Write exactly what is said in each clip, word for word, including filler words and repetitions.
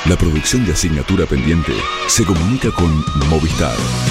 La producción de Asignatura Pendiente se comunica con Movistar.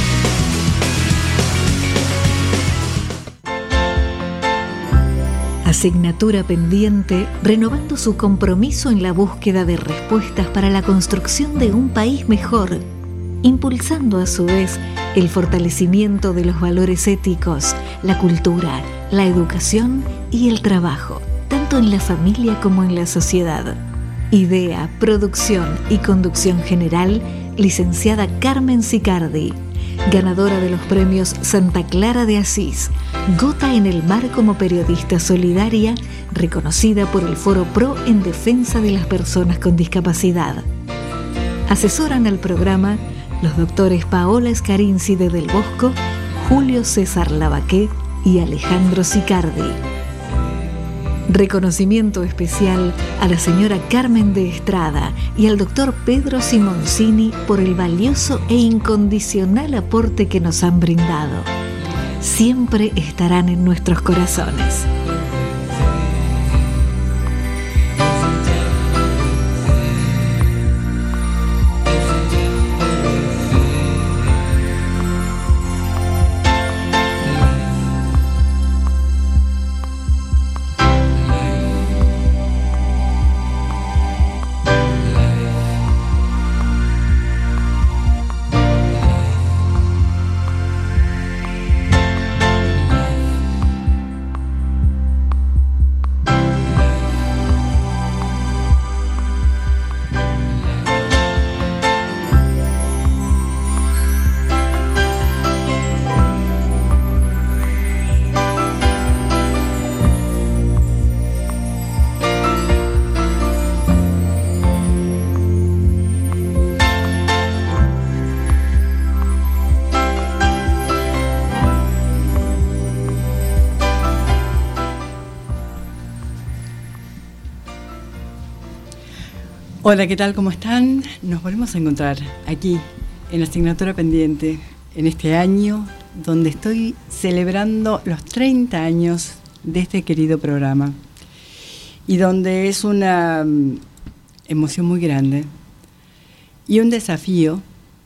Asignatura Pendiente, renovando su compromiso en la búsqueda de respuestas para la construcción de un país mejor, impulsando a su vez el fortalecimiento de los valores éticos, la cultura, la educación y el trabajo, tanto en la familia como en la sociedad. Idea, producción y conducción general, licenciada Carmen Sicardi, ganadora de los premios Santa Clara de Asís, Gota en el Mar como periodista solidaria, reconocida por el Foro Pro en defensa de las personas con discapacidad. Asesoran al programa los doctores Paola Scarinci de Del Bosco, Julio César Lavaqué y Alejandro Sicardi. Reconocimiento especial a la señora Carmen de Estrada y al doctor Pedro Simoncini por el valioso e incondicional aporte que nos han brindado. Siempre estarán en nuestros corazones. Hola, ¿qué tal? ¿Cómo están? Nos volvemos a encontrar aquí en Asignatura Pendiente en este año donde estoy celebrando los treinta años de este querido programa y donde es una um, emoción muy grande y un desafío,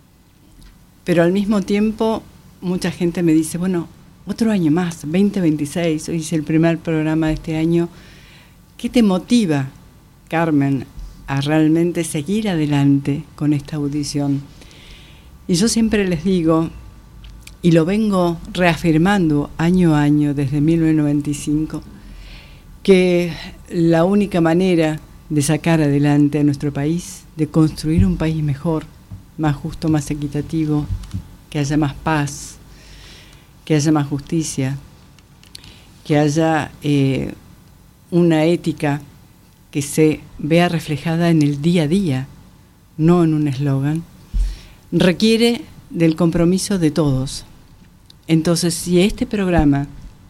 pero al mismo tiempo mucha gente me dice, bueno, otro año más, veinte veintiséis, hoy es el primer programa de este año. ¿Qué te motiva, Carmen, a realmente seguir adelante con esta audición? Y yo siempre les digo, y lo vengo reafirmando año a año desde mil novecientos noventa y cinco, que la única manera de sacar adelante a nuestro país, de construir un país mejor, más justo, más equitativo, que haya más paz, que haya más justicia, que haya eh, una ética que se vea reflejada en el día a día, no en un eslogan, requiere del compromiso de todos. Entonces, si este programa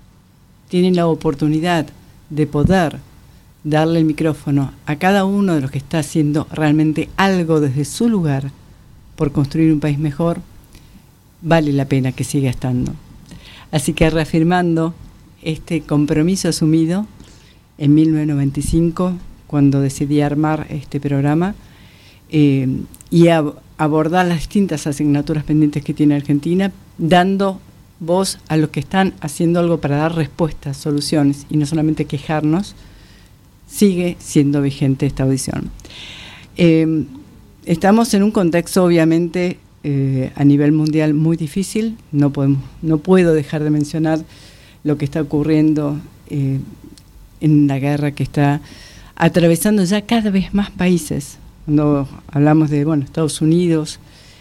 tiene la oportunidad de poder darle el micrófono a cada uno de los que está haciendo realmente algo desde su lugar por construir un país mejor, vale la pena que siga estando. Así que reafirmando este compromiso asumido en mil novecientos noventa y cinco, cuando decidí armar este programa eh, y ab- abordar las distintas asignaturas pendientes que tiene Argentina, dando voz a los que están haciendo algo para dar respuestas, soluciones y no solamente quejarnos, sigue siendo vigente esta audición. Eh, estamos en un contexto obviamente eh, a nivel mundial muy difícil, no podemos, no puedo dejar de mencionar lo que está ocurriendo eh, en la guerra que está atravesando ya cada vez más países. Cuando hablamos de bueno, Estados Unidos,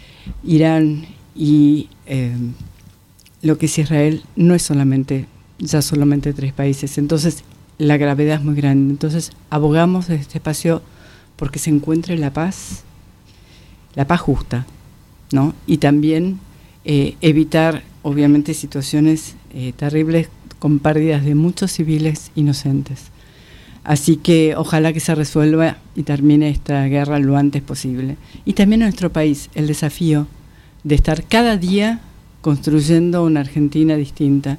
Irán y eh, lo que es Israel, no es solamente, ya solamente tres países. Entonces, la gravedad es muy grande. Entonces, abogamos desde este espacio porque se encuentre la paz, la paz justa, ¿no? Y también eh, evitar, obviamente, situaciones eh, terribles con pérdidas de muchos civiles inocentes. Así que ojalá que se resuelva y termine esta guerra lo antes posible. Y también en nuestro país, el desafío de estar cada día construyendo una Argentina distinta.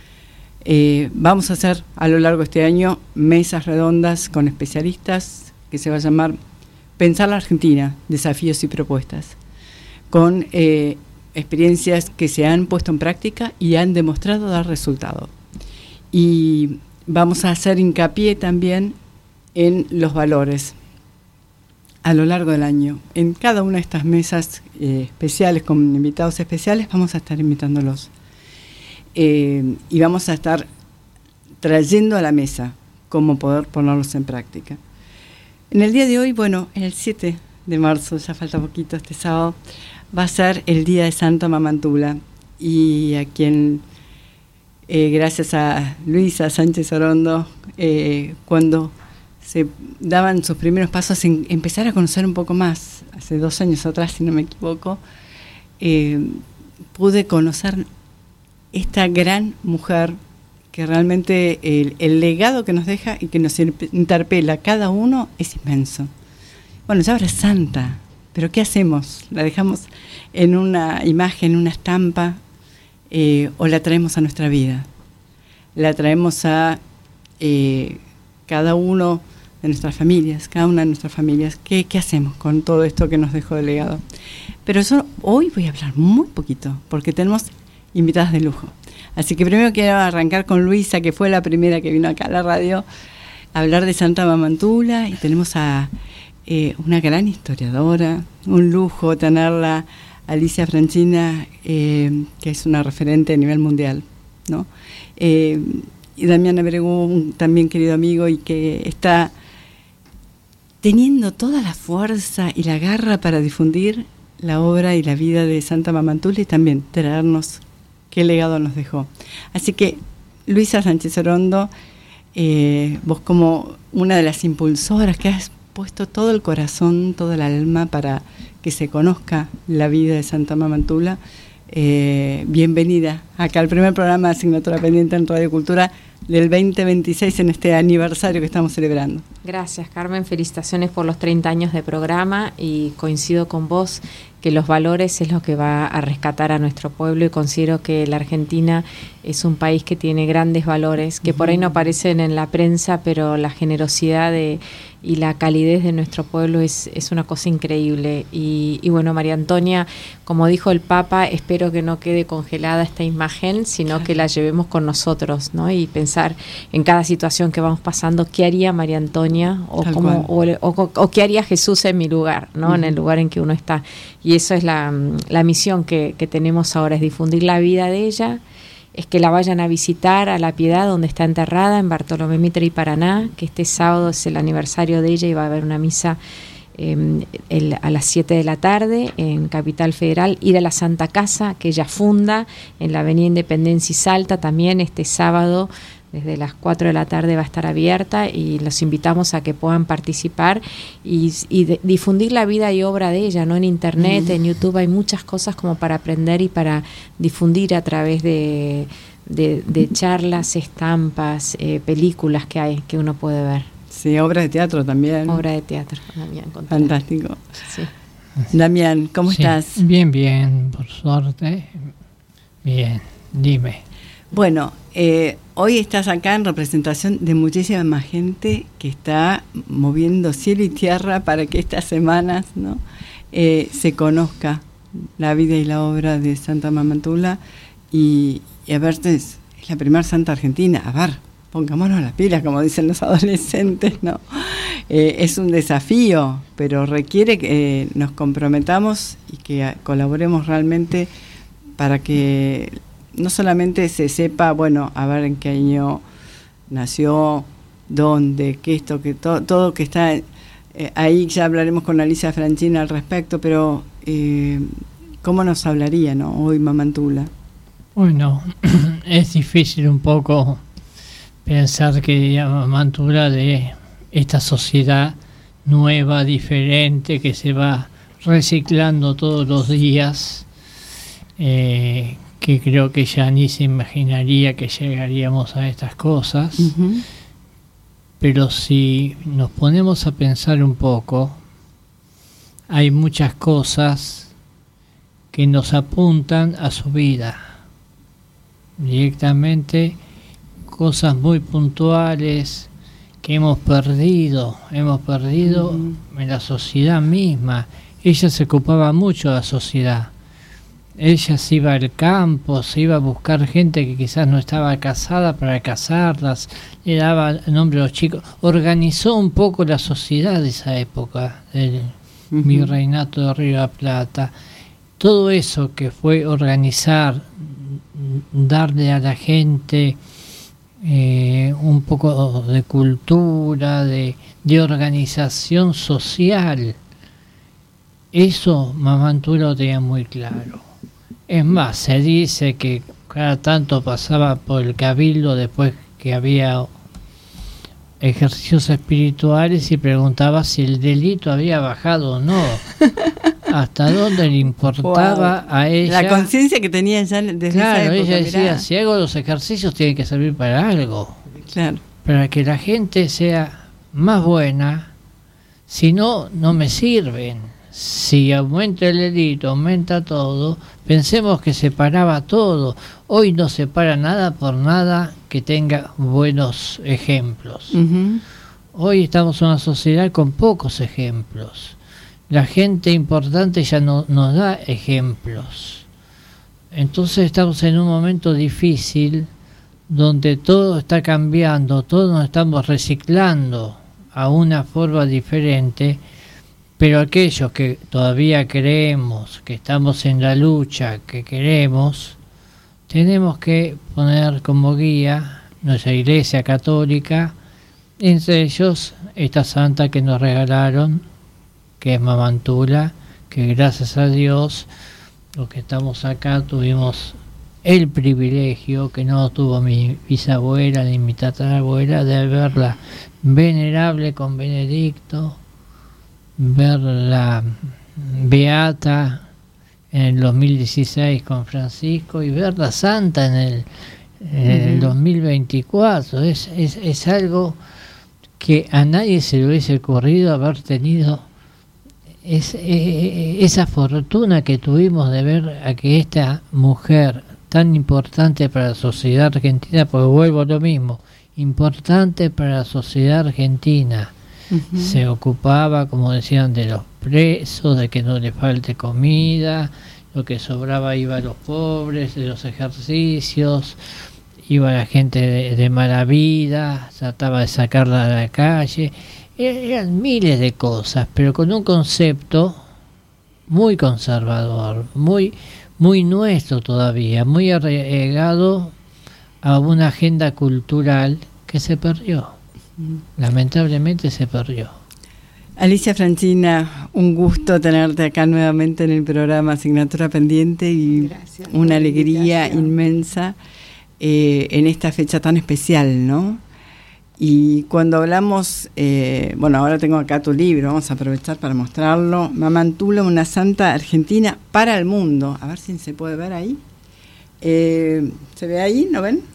Eh, vamos a hacer a lo largo de este año mesas redondas con especialistas que se va a llamar pensar la Argentina, desafíos y propuestas, con eh, experiencias que se han puesto en práctica y han demostrado dar resultado. Y vamos a hacer hincapié también en los valores a lo largo del año. En cada una de estas mesas eh, especiales, con invitados especiales, vamos a estar invitándolos. Eh, y vamos a estar trayendo a la mesa cómo poder ponerlos en práctica. En el día de hoy, bueno, el siete de marzo, ya falta poquito, este sábado, va a ser el Día de Santa Mamantula, y a quien, eh, gracias a Luisa Sánchez Orondo, eh, cuando se daban sus primeros pasos en empezar a conocer un poco más, hace dos años atrás, si no me equivoco, eh, pude conocer esta gran mujer que realmente el, el legado que nos deja y que nos interpela a cada uno es inmenso. Bueno, ya ahora es santa, pero ¿qué hacemos? ¿La dejamos en una imagen, en una estampa, eh, o la traemos a nuestra vida? La traemos a eh, cada uno de nuestras familias, cada una de nuestras familias. ¿Qué, qué hacemos con todo esto que nos dejó de legado? Pero yo hoy voy a hablar muy poquito, porque tenemos invitadas de lujo. Así que primero quiero arrancar con Luisa, que fue la primera que vino acá a la radio, a hablar de Santa Mamantula, y tenemos a eh, una gran historiadora, un lujo tenerla, Alicia Francina, eh, que es una referente a nivel mundial, ¿no? Eh, y Damián Abregu, un también querido amigo, y que está teniendo toda la fuerza y la garra para difundir la obra y la vida de Santa Mamantula, y también traernos qué legado nos dejó. Así que, Luisa Sánchez Orondo, eh, vos como una de las impulsoras que has puesto todo el corazón, todo el alma para que se conozca la vida de Santa Mamantula, eh, bienvenida acá al primer programa de Asignatura Pendiente en Radio Cultura del veinte veintiséis, en este aniversario que estamos celebrando. Gracias, Carmen, felicitaciones por los treinta años de programa, y coincido con vos que los valores es lo que va a rescatar a nuestro pueblo, y considero que la Argentina es un país que tiene grandes valores, que por ahí no aparecen en la prensa, pero la generosidad de, y la calidez de nuestro pueblo es, es una cosa increíble. Y, y bueno, María Antonia, como dijo el Papa, espero que no quede congelada esta imagen, sino que la llevemos con nosotros, ¿no? Y pensar en cada situación que vamos pasando, ¿qué haría María Antonia? O, cómo, o, o, o qué haría Jesús en mi lugar, ¿no? Uh-huh. En el lugar en que uno está. Y eso es la, la misión que, que tenemos ahora, es difundir la vida de ella, es que la vayan a visitar a La Piedad, donde está enterrada, en Bartolomé Mitre y Paraná, que este sábado es el aniversario de ella y va a haber una misa eh, el, a las siete de la tarde en Capital Federal. Ir a la Santa Casa, que ella funda, en la Avenida Independencia y Salta, también este sábado, desde las cuatro de la tarde va a estar abierta, y los invitamos a que puedan participar y, y de, difundir la vida y obra de ella, ¿no? En internet, mm. en YouTube hay muchas cosas como para aprender y para difundir a través de, de, de charlas, estampas, eh, películas que hay, que uno puede ver. Sí, obras de teatro también. Obra de teatro, Damián. Fantástico. Sí. Damián, ¿cómo sí, estás? Bien, bien, por suerte. Bien, dime. Bueno, eh, hoy estás acá en representación de muchísima más gente que está moviendo cielo y tierra para que estas semanas, ¿no? eh, se conozca la vida y la obra de Santa Mamantula, y, y a ver, es, es la primera santa argentina. A ver, pongámonos las pilas, como dicen los adolescentes, ¿no? Eh, es un desafío, pero requiere que eh, nos comprometamos y que colaboremos realmente para que no solamente se sepa, bueno, a ver en qué año nació, dónde, qué esto, que todo, todo que está eh, ahí, ya hablaremos con Alicia Francina al respecto, pero eh, ¿cómo nos hablaría, no, hoy Mamantula? Bueno, es difícil un poco pensar que Mamantula, de esta sociedad nueva, diferente, que se va reciclando todos los días, eh, que creo que ya ni se imaginaría que llegaríamos a estas cosas. Uh-huh. Pero si nos ponemos a pensar un poco, hay muchas cosas que nos apuntan a su vida directamente, cosas muy puntuales que hemos perdido, hemos perdido uh-huh. en la sociedad misma. Ella se ocupaba mucho de la sociedad. Ella se iba al campo, se iba a buscar gente que quizás no estaba casada para casarlas, le daba nombre a los chicos, organizó un poco la sociedad de esa época, del uh-huh. virreinato de Río de la Plata. Todo eso que fue organizar, darle a la gente eh, un poco de cultura, de, de organización social, eso Mamantula lo tenía muy claro. Es más, se dice que cada tanto pasaba por el cabildo después que había ejercicios espirituales y preguntaba si el delito había bajado o no. Hasta dónde le importaba wow. a ella. La conciencia que tenía ya desde claro, esa época. Ella decía, mirá, si hago los ejercicios tiene que servir para algo. Claro. Para que la gente sea más buena, si no, no me sirven. Si aumenta el delito, aumenta todo, pensemos que se paraba todo. Hoy no se para nada por nada que tenga buenos ejemplos. Uh-huh. Hoy estamos en una sociedad con pocos ejemplos. La gente importante ya no nos da ejemplos. Entonces estamos en un momento difícil donde todo está cambiando, todos nos estamos reciclando a una forma diferente. Pero aquellos que todavía creemos, que estamos en la lucha, que queremos, tenemos que poner como guía nuestra Iglesia Católica, entre ellos esta santa que nos regalaron, que es Mamantula, que gracias a Dios, los que estamos acá tuvimos el privilegio, que no tuvo mi bisabuela ni mi tatarabuela, de verla venerable con Benedicto, verla beata en el dos mil dieciséis con Francisco y verla santa en el, en el uh-huh. dos mil veinticuatro. Es, es, es algo que a nadie se le hubiese ocurrido haber tenido es, eh, esa fortuna que tuvimos de ver a que esta mujer tan importante para la sociedad argentina, porque vuelvo a lo mismo, importante para la sociedad argentina. Uh-huh. Se ocupaba, como decían, de los presos, de que no les falte comida, lo que sobraba iba a los pobres, de los ejercicios, iba a la gente de, de mala vida, trataba de sacarla a la calle, eran miles de cosas, pero con un concepto muy conservador, muy, muy nuestro todavía, muy arraigado a una agenda cultural que se perdió. Lamentablemente se perdió. Alicia Francina, un gusto tenerte acá nuevamente en el programa Asignatura Pendiente y gracias, una alegría inmensa eh, en esta fecha tan especial, ¿no? Y cuando hablamos, eh, bueno, ahora tengo acá tu libro, vamos a aprovechar para mostrarlo, Mamantula, una santa argentina para el mundo. A ver si se puede ver ahí. Eh, ¿Se ve ahí? ¿No ven?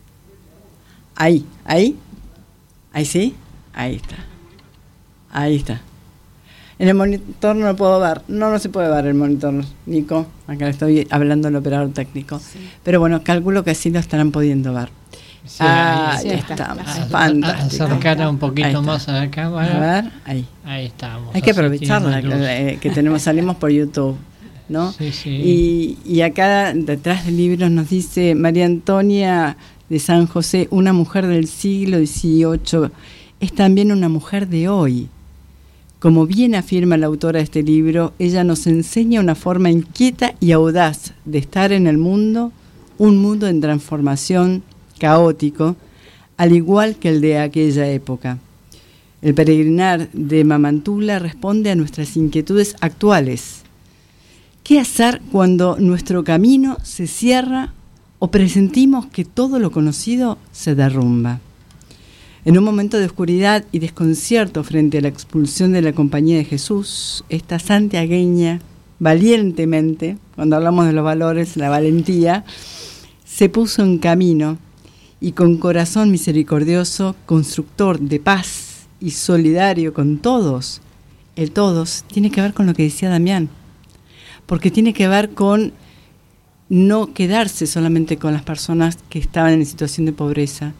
Ahí, ahí. Ahí sí, ahí está. Ahí está. En el monitor no lo puedo ver. No, no se puede ver el monitor, Nico. Acá le estoy hablando al operador técnico. Sí. Pero bueno, calculo que sí lo estarán pudiendo ver. Sí, ah, ahí, ya sí, estamos. Está. Fantástico. Acercar un poquito más a la cámara. A ver, ahí. Ahí estamos. Hay que aprovecharla, que, que tenemos, salimos por YouTube, ¿no? Sí, sí. Y, y acá detrás del libro nos dice María Antonia de San José, una mujer del siglo dieciocho, es también una mujer de hoy. Como bien afirma la autora de este libro, ella nos enseña una forma inquieta y audaz de estar en el mundo, un mundo en transformación, caótico, al igual que el de aquella época. El peregrinar de Mamantula responde a nuestras inquietudes actuales. ¿Qué hacer cuando nuestro camino se cierra o presentimos que todo lo conocido se derrumba? En un momento de oscuridad y desconcierto frente a la expulsión de la Compañía de Jesús, esta santiagueña, valientemente, cuando hablamos de los valores, la valentía, se puso en camino y con corazón misericordioso, constructor de paz y solidario con todos. El todos tiene que ver con lo que decía Damián, porque tiene que ver con no quedarse solamente con las personas que estaban en situación de pobreza,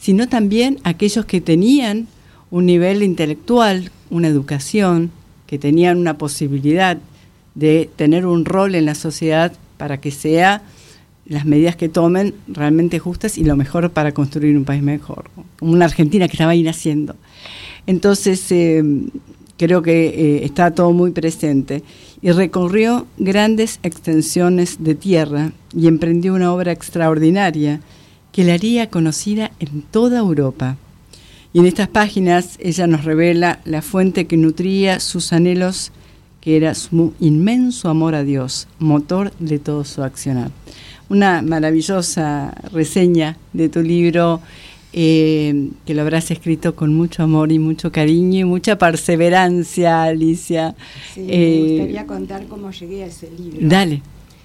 sino también aquellos que tenían un nivel intelectual, una educación, que tenían una posibilidad de tener un rol en la sociedad para que sea las medidas que tomen realmente justas y lo mejor para construir un país mejor, como una Argentina que estaba ahí naciendo. Entonces, eh, creo que eh, está todo muy presente. Y recorrió grandes extensiones de tierra y emprendió una obra extraordinaria que la haría conocida en toda Europa. Y en estas páginas ella nos revela la fuente que nutría sus anhelos, que era su inmenso amor a Dios, motor de todo su accionar. Una maravillosa reseña de tu libro, eh, que lo habrás escrito con mucho amor y mucho cariño y mucha perseverancia, Alicia. Sí, eh, me gustaría contar cómo llegué a ese libro. Dale.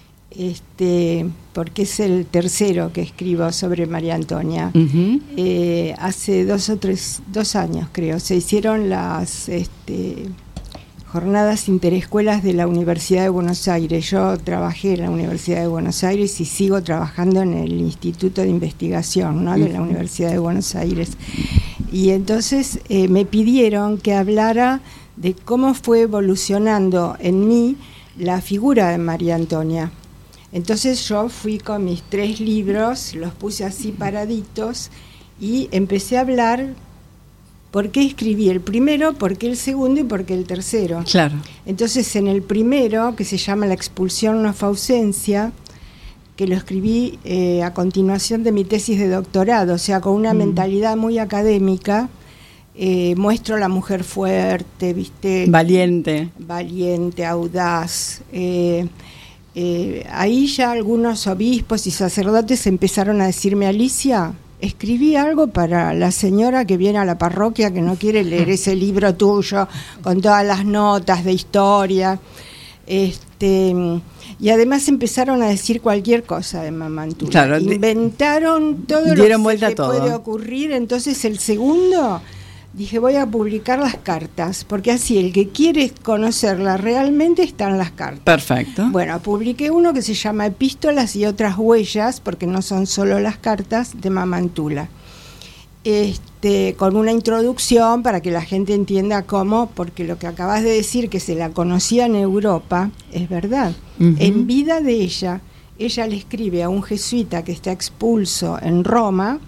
Este, porque es el tercero que escribo sobre María Antonia. Uh-huh. Eh, hace dos o tres, dos años creo, se hicieron las este, jornadas interescuelas de la Universidad de Buenos Aires. Yo trabajé en la Universidad de Buenos Aires y sigo trabajando en el Instituto de Investigación, ¿no?, de la Universidad de Buenos Aires. Y entonces eh, me pidieron que hablara de cómo fue evolucionando en mí la figura de María Antonia. Entonces yo fui con mis tres libros, los puse así paraditos y empecé a hablar por qué escribí el primero, por qué el segundo y por qué el tercero. Claro. Entonces en el primero, que se llama La expulsión no fue ausencia, que lo escribí eh, a continuación de mi tesis de doctorado, o sea, con una mm. mentalidad muy académica, eh, muestro a la mujer fuerte, ¿viste? Valiente. Valiente, audaz. Eh, Eh, ahí ya algunos obispos y sacerdotes empezaron a decirme: Alicia, escribí algo para la señora que viene a la parroquia que no quiere leer ese libro tuyo con todas las notas de historia. Este, y además empezaron a decir cualquier cosa de Mamá Antula. Claro, inventaron todo lo que se te puede ocurrir. Entonces el segundo, dije, voy a publicar las cartas, porque así el que quiere conocerla realmente está en las cartas. Perfecto. Bueno, publiqué uno que se llama Epístolas y otras huellas, porque no son solo las cartas, de Mamá Antula. Este, con una introducción para que la gente entienda cómo, porque lo que acabas de decir, que se la conocía en Europa, es verdad. Uh-huh. En vida de ella, ella le escribe a un jesuita que está expulso en Roma,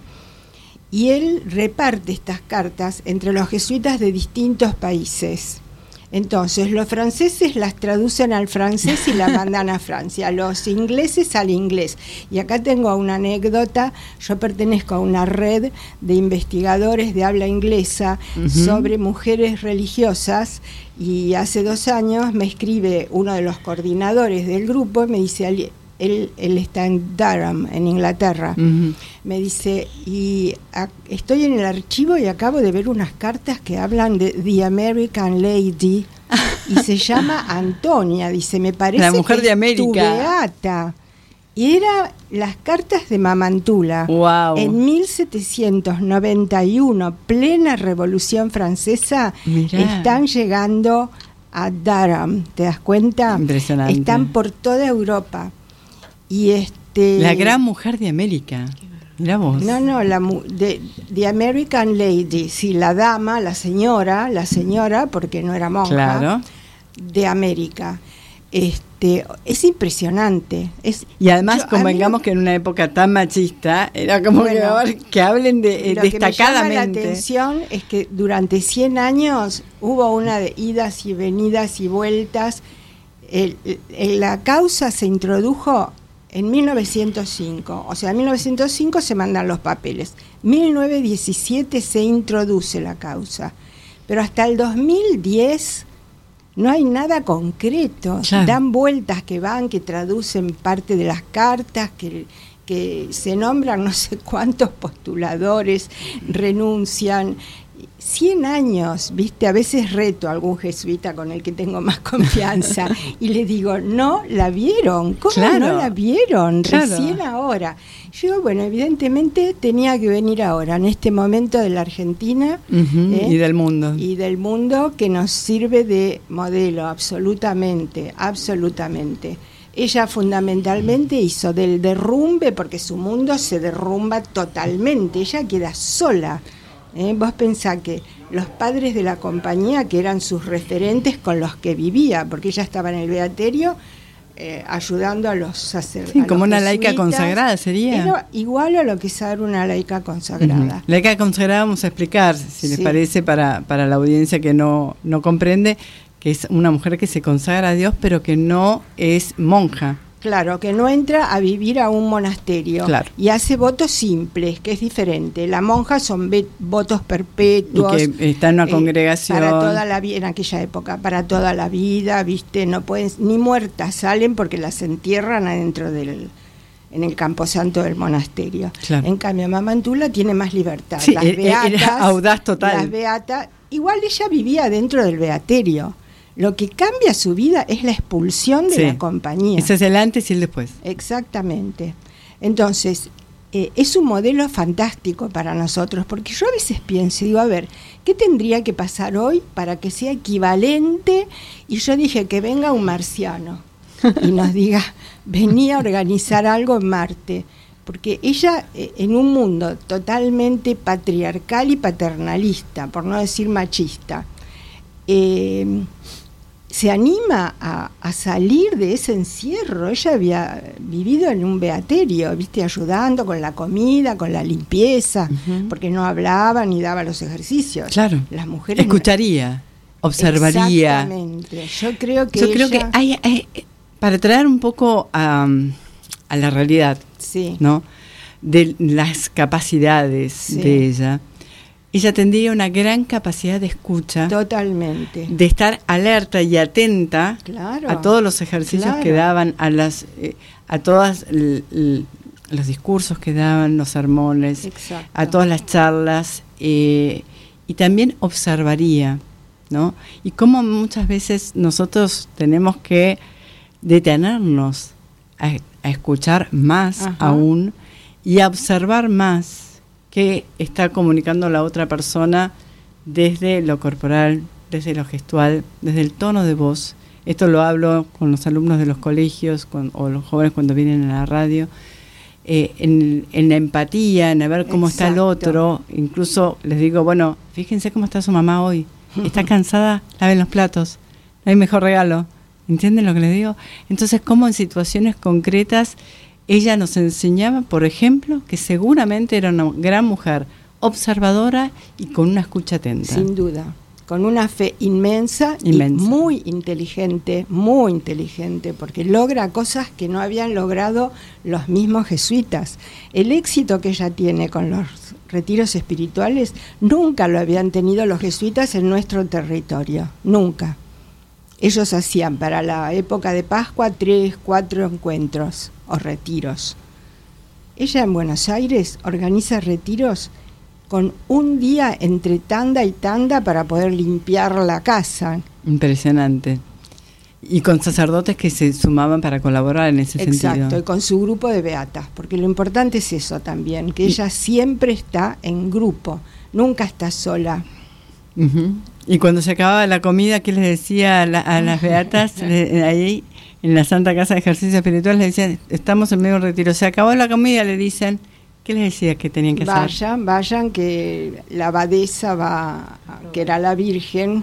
y él reparte estas cartas entre los jesuitas de distintos países. Entonces, los franceses las traducen al francés y las mandan a Francia, los ingleses al inglés. Y acá tengo una anécdota. Yo pertenezco a una red de investigadores de habla inglesa uh-huh. sobre mujeres religiosas, y hace dos años me escribe uno de los coordinadores del grupo y me dice... Él, él está en Durham, en Inglaterra. Uh-huh. Me dice, y a, estoy en el archivo y acabo de ver unas cartas que hablan de The American Lady y se llama Antonia. Dice, me parece la mujer que de América. Tu beata. Y eran las cartas de Mamá Antula. Wow. En mil setecientos noventa y uno, plena Revolución Francesa, Mirá. Están llegando a Durham. ¿Te das cuenta? Impresionante. Están por toda Europa. Y este la gran mujer de América. Mirá vos. No, no, la de, de American Lady, sí, la dama, la señora, la señora, porque no era monja, claro. de América. Este, es impresionante. Es, y además, yo, convengamos mí, que en una época tan machista, era como bueno, que, que hablen de, lo destacadamente. Lo que me llama la atención es que durante cien años hubo una de idas y venidas y vueltas. El, el, la causa se introdujo en mil novecientos cinco, o sea, en mil novecientos cinco se mandan los papeles, mil novecientos diecisiete se introduce la causa, pero hasta el dos mil diez no hay nada concreto, claro. Dan vueltas que van, que traducen parte de las cartas, que, que se nombran no sé cuántos postuladores, renuncian. Cien años, viste, a veces reto a algún jesuita con el que tengo más confianza y le digo, no la vieron, ¿cómo claro. no la vieron? Claro. Recién ahora. Yo, bueno, evidentemente tenía que venir ahora, en este momento de la Argentina uh-huh. ¿eh? y del mundo. Y del mundo, que nos sirve de modelo, absolutamente, absolutamente. ella fundamentalmente hizo del derrumbe, porque su mundo se derrumba totalmente, ella queda sola. ¿eh? Vos pensás que los padres de la compañía, que eran sus referentes con los que vivía, porque ella estaba en el beaterio, Eh, ayudando a los sacerdotes. Sí, como una laica consagrada sería. Era igual a lo que es ser una laica consagrada. Uh-huh. Laica consagrada vamos a explicar, si sí. les parece, para, para la audiencia que no, no comprende, que es una mujer que se consagra a Dios, pero que no es monja. Claro, que no entra a vivir a un monasterio, claro. y hace votos simples, que es diferente. La monja son ve- votos perpetuos. Y que está en una eh, congregación. Para toda la vida, en aquella época, para toda la vida, ¿viste? No pueden, ni muertas salen porque las entierran adentro del, en el camposanto del monasterio. Claro. En cambio, Mamantula tiene más libertad. Sí, las era, beatas, era audaz total. Las beatas, igual ella vivía dentro del beaterio. Lo que cambia su vida es la expulsión de sí. la compañía. Ese es el antes y el después. Exactamente. Entonces, eh, es un modelo fantástico para nosotros, porque yo a veces pienso, digo, a ver, ¿qué tendría que pasar hoy para que sea equivalente? Y yo dije, que venga un marciano y nos diga, venía a organizar algo en Marte. Porque ella, eh, en un mundo totalmente patriarcal y paternalista, por no decir machista, eh, se anima a, a salir de ese encierro. Ella había vivido en un beaterio, viste, ayudando con la comida, con la limpieza, uh-huh. porque no hablaba ni daba los ejercicios. Claro. Las mujeres escucharía, no... observaría. Exactamente. Yo creo que yo ella... creo que hay, hay para traer un poco a, a la realidad, sí. ¿no? De las capacidades sí. de ella. Ella tendría una gran capacidad de escucha. Totalmente. De estar alerta y atenta claro, a todos los ejercicios claro. que daban, a las eh, a todos los discursos que daban, los sermones, exacto. a todas las charlas, eh, y también observaría, ¿no? Y cómo muchas veces nosotros tenemos que detenernos a, a escuchar más Ajá. aún y a observar más que está comunicando la otra persona desde lo corporal, desde lo gestual, desde el tono de voz. Esto lo hablo con los alumnos de los colegios con, o los jóvenes cuando vienen a la radio, eh, en, en la empatía, en ver cómo Exacto. está el otro. Incluso les digo, bueno, fíjense cómo está su mamá hoy. Está cansada, laven los platos. No hay mejor regalo. ¿Entienden lo que les digo? Entonces, cómo en situaciones concretas ella nos enseñaba, por ejemplo, que seguramente era una gran mujer, observadora y con una escucha atenta. Sin duda, con una fe inmensa, inmensa. y muy inteligente, muy inteligente, porque logra cosas que no habían logrado los mismos jesuitas. El éxito que ella tiene con los retiros espirituales nunca lo habían tenido los jesuitas en nuestro territorio, nunca. Ellos hacían para la época de Pascua tres, cuatro encuentros o retiros. Ella en Buenos Aires organiza retiros con un día entre tanda y tanda para poder limpiar la casa. Impresionante. Y con sacerdotes que se sumaban para colaborar en ese Exacto, sentido. Exacto, y con su grupo de beatas, porque lo importante es eso también, que ella siempre está en grupo, nunca está sola. Uh-huh. Y cuando se acababa la comida, ¿qué les decía a, la, a las beatas? le, ahí en la Santa Casa de Ejercicio Espiritual les decían, estamos en medio de un retiro, se acabó la comida, le dicen, ¿qué les decía que tenían que vayan, hacer? Vayan, vayan, que la abadesa va, que era la Virgen,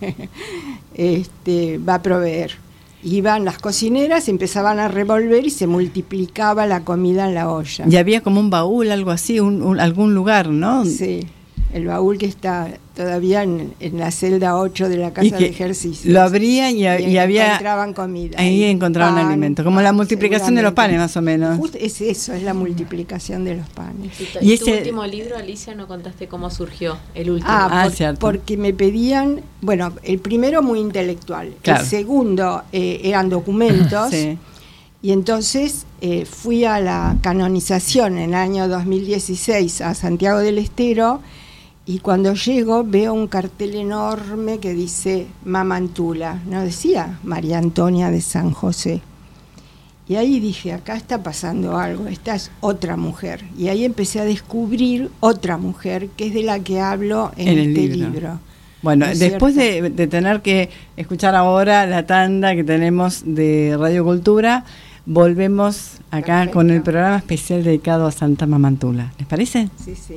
este, va a proveer. Iban las cocineras, empezaban a revolver y se multiplicaba la comida en la olla. Y había como un baúl, algo así, un, un, algún lugar, ¿no? Sí. El baúl que está todavía en, en la celda ocho de la casa de ejercicio. Lo abrían y, y, y había... encontraban comida. Ahí encontraban pan, alimento, como pan, la multiplicación de los panes, más o menos. Justo es eso, es la multiplicación de los panes. Y, y tu ese... último libro, Alicia, no contaste cómo surgió, el último. Ah, ah por, cierto. Porque me pedían, bueno, el primero muy intelectual, claro. el segundo eh, eran documentos. Sí. Y entonces eh, fui a la canonización en el año dos mil dieciséis a Santiago del Estero. Y cuando llego veo un cartel enorme que dice Mamantula, no decía María Antonia de San José. Y ahí dije, acá está pasando algo, esta es otra mujer. Y ahí empecé a descubrir otra mujer, que es de la que hablo en, en este libro. libro. Bueno, ¿no es después cierto? de, de tener que escuchar ahora la tanda que tenemos de Radio Cultura, volvemos acá Perfecto. con el programa especial dedicado a Santa Mamantula. ¿Les parece? Sí, sí.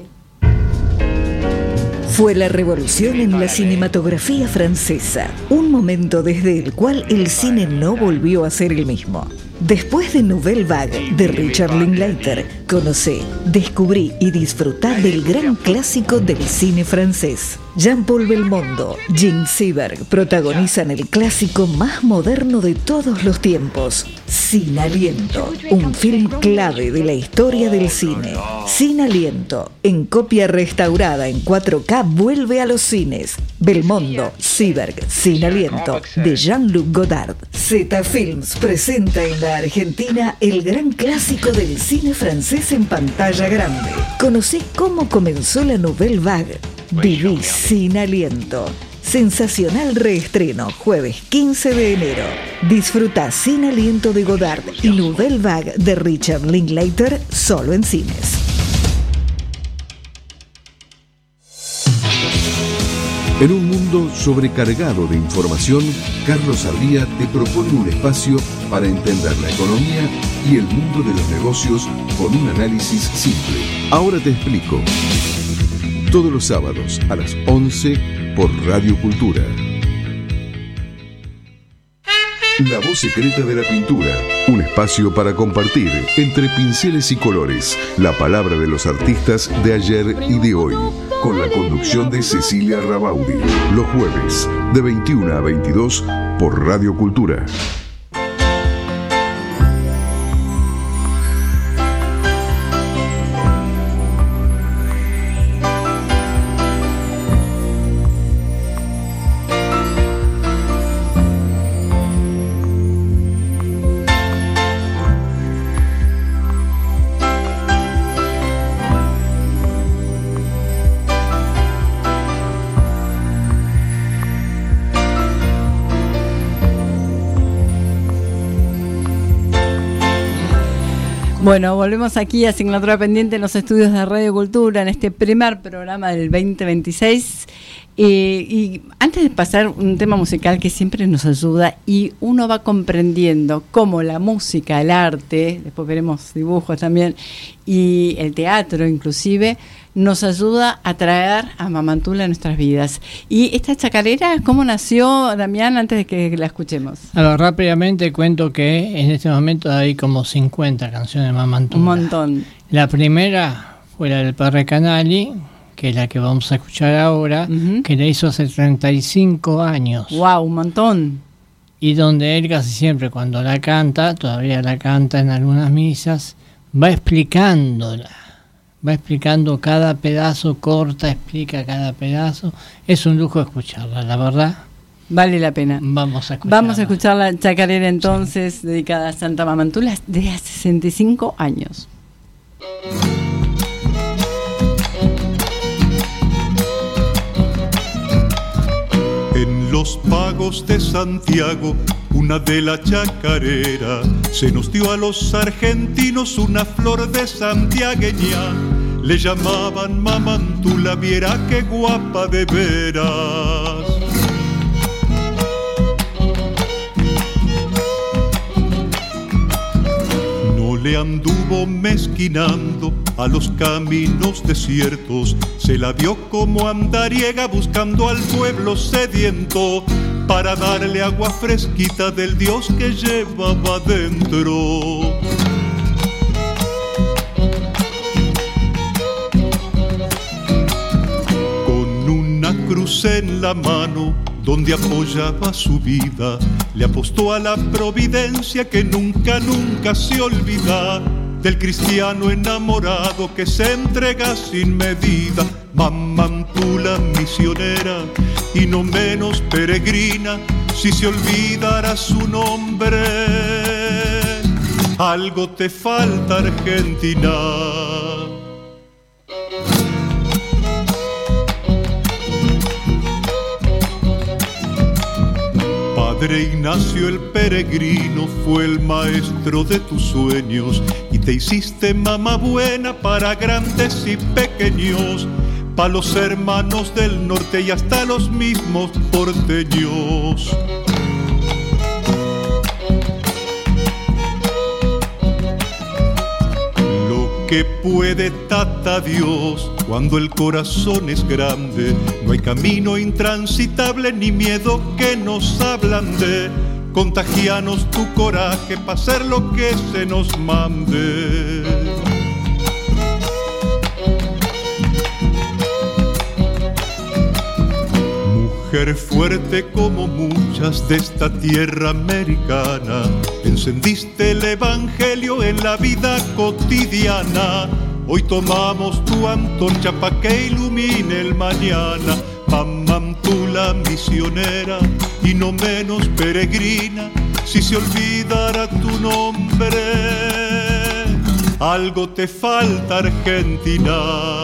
Fue la revolución en la cinematografía francesa, un momento desde el cual el cine no volvió a ser el mismo. Después de Nouvelle Vague de Richard Linklater, conocé, descubrí y disfrutá del gran clásico del cine francés. Jean-Paul Belmondo, Jean Seberg protagonizan el clásico más moderno de todos los tiempos, Sin Aliento, un film clave de la historia del cine. Sin Aliento, en copia restaurada en cuatro K, vuelve a los cines. Belmondo, Seberg, Sin Aliento, de Jean-Luc Godard. Z Films presenta en la Argentina el gran clásico del cine francés en pantalla grande. Conocé cómo comenzó la Nouvelle Vague. Viví Sin Aliento. Sensacional reestreno, jueves quince de enero. Disfruta Sin Aliento de Godard y Nouvelle Vague de Richard Linklater solo en cines. En un mundo sobrecargado de información, Carlos Ardía te propone un espacio para entender la economía y el mundo de los negocios con un análisis simple. Ahora te explico. Todos los sábados a las once por Radio Cultura. La voz secreta de la pintura. Un espacio para compartir, entre pinceles y colores, la palabra de los artistas de ayer y de hoy. Con la conducción de Cecilia Rabaudi. Los jueves, de veintiuna a veintidós, por Radio Cultura. Bueno, volvemos aquí a Asignatura Pendiente en los estudios de Radio Cultura en este primer programa del veinte veintiséis. Eh, y antes de pasar un tema musical que siempre nos ayuda y uno va comprendiendo cómo la música, el arte, después veremos dibujos también, y el teatro inclusive, nos ayuda a traer a Mamantula a nuestras vidas. Y esta chacarera, ¿cómo nació, Damián, antes de que la escuchemos? A ver, rápidamente cuento que en este momento hay como cincuenta canciones de Mamantula. Un montón. La primera fue la del Perre Canali, que es la que vamos a escuchar ahora, uh-huh. que la hizo hace treinta y cinco años. ¡Wow! Un montón. Y donde él casi siempre cuando la canta, todavía la canta en algunas misas, va explicándola. Va explicando cada pedazo, corta, explica cada pedazo. Es un lujo escucharla, la verdad. Vale la pena. Vamos a escucharla. Vamos a escuchar la chacarera entonces, sí. dedicada a Santa Mamantula, de hace sesenta y cinco años. En los pagos de Santiago, una de la chacarera, se nos dio a los argentinos una flor de santiagueña. Le llamaban Mamantula, viera qué guapa de veras. No le anduvo mezquinando a los caminos desiertos, se la vio como andariega buscando al pueblo sediento, para darle agua fresquita del Dios que llevaba dentro. Con una cruz en la mano, donde apoyaba su vida, le apostó a la providencia que nunca, nunca se olvida del cristiano enamorado que se entrega sin medida. Mamantula misionera y no menos peregrina, si se olvidara su nombre, algo te falta, Argentina. Padre Ignacio el peregrino fue el maestro de tus sueños y te hiciste mamá buena para grandes y pequeños. pa' los hermanos del norte y hasta los mismos porteños. Lo que puede tata Dios cuando el corazón es grande, no hay camino intransitable ni miedo que nos ablande. Contagianos tu coraje pa' hacer lo que se nos mande. Mujer fuerte como muchas de esta tierra americana, encendiste el evangelio en la vida cotidiana. Hoy tomamos tu antorcha pa' que ilumine el mañana. Mamantula misionera y no menos peregrina, si se olvidara tu nombre, algo te falta, Argentina.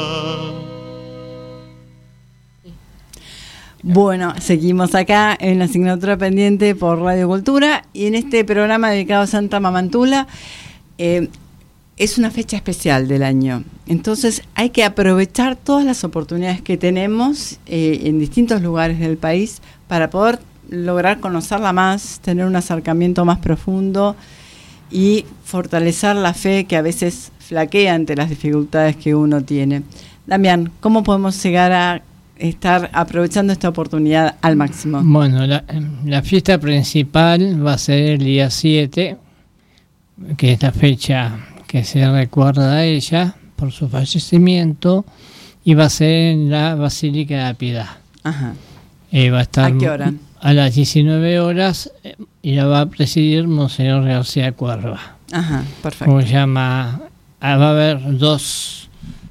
Bueno, seguimos acá en la asignatura pendiente por Radio Cultura y en este programa dedicado a Santa Mamantula. Eh, es una fecha especial del año, entonces hay que aprovechar todas las oportunidades que tenemos eh, en distintos lugares del país para poder lograr conocerla más, tener un acercamiento más profundo y fortalecer la fe que a veces flaquea ante las dificultades que uno tiene. Damián, ¿cómo podemos llegar a estar aprovechando esta oportunidad al máximo? Bueno, la, la fiesta principal va a ser el día siete, que es la fecha que se recuerda a ella por su fallecimiento, y va a ser en la Basílica de la Piedad. Ajá. Eh, va a estar ¿A qué hora? A las diecinueve horas, eh, y la va a presidir Monseñor García Cuerva. Ajá, perfecto. Como se llama, ah, va a haber dos,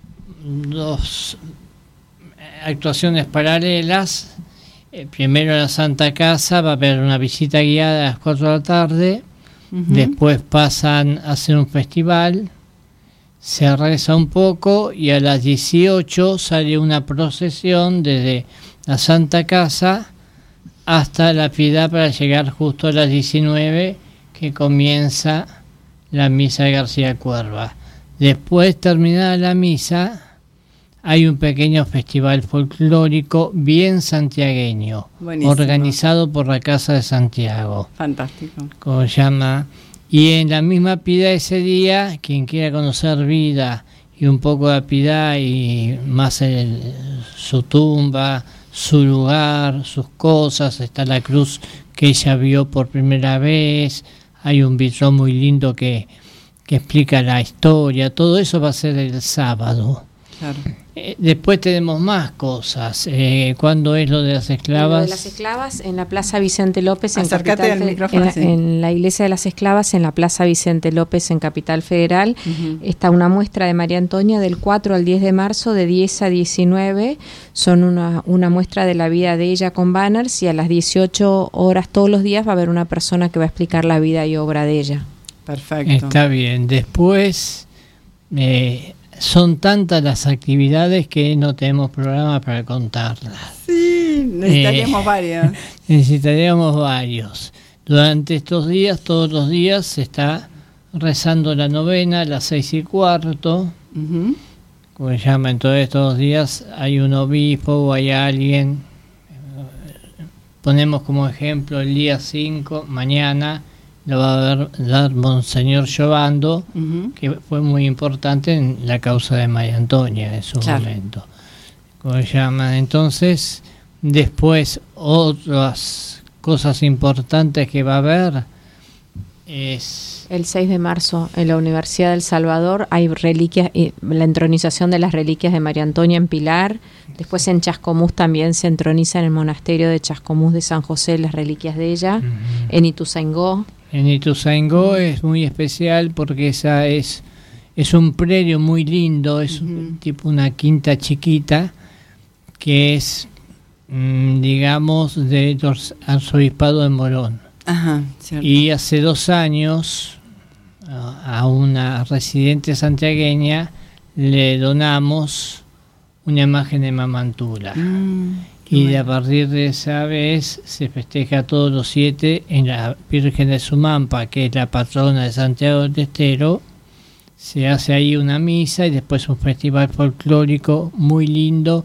dos actuaciones paralelas. Eh, primero en la Santa Casa va a haber una visita guiada a las cuatro de la tarde. Uh-huh. Después pasan a hacer un festival, se reza un poco y a las dieciocho sale una procesión desde la Santa Casa hasta la Piedad para llegar justo a las diecinueve, que comienza la misa de García Cuerva. Después, terminada la misa, hay un pequeño festival folclórico bien santiagueño. Buenísimo. Organizado por la Casa de Santiago. Fantástico. Como se llama. Y en la misma Piedad ese día, quien quiera conocer vida y un poco de Piedad y más el, su tumba, su lugar, sus cosas, está la cruz que ella vio por primera vez, hay un vitrón muy lindo que, que explica la historia, todo eso va a ser el sábado. Claro. Eh, después tenemos más cosas. Eh, ¿Cuándo es lo de las esclavas? Lo de las esclavas en la Plaza Vicente López, en Acércate Capital, al micrófono, en, la, sí. en la Iglesia de las Esclavas, en la Plaza Vicente López, en Capital Federal. Uh-huh. Está una muestra de María Antonia del cuatro al diez de marzo, de diez a diecinueve. Son una, una muestra de la vida de ella con banners, y a las dieciocho horas todos los días va a haber una persona que va a explicar la vida y obra de ella. Perfecto. Está bien. Después... Eh, son tantas las actividades que no tenemos programa para contarlas. Sí, necesitaríamos eh, varias. Necesitaríamos varios. Durante estos días, todos los días, se está rezando la novena a las seis y cuarto. Uh-huh. Como se llama, en todos estos días hay un obispo o hay alguien. Ponemos como ejemplo el día cinco, mañana, lo va a dar Monseñor Giovando, uh-huh. que fue muy importante en la causa de María Antonia en su claro. momento. Como se llama. Entonces, después, otras cosas importantes que va a haber es... El seis de marzo, en la Universidad del Salvador, hay reliquias, eh, la entronización de las reliquias de María Antonia en Pilar. Después en Chascomús también se entroniza en el monasterio de Chascomús de San José las reliquias de ella. Uh-huh. En Ituzaingó. En Ituzaingó es muy especial porque esa es es un predio muy lindo, es uh-huh. un, tipo una quinta chiquita que es, mmm, digamos, del arzobispado de Morón. Ajá, cierto. Y hace dos años a, a una residente santiagueña le donamos una imagen de Mamantula. Mm. Y bueno. de a partir de esa vez se festeja todos los siete en la Virgen de Sumampa, que es la patrona de Santiago del Estero, se hace ahí una misa y después un festival folclórico muy lindo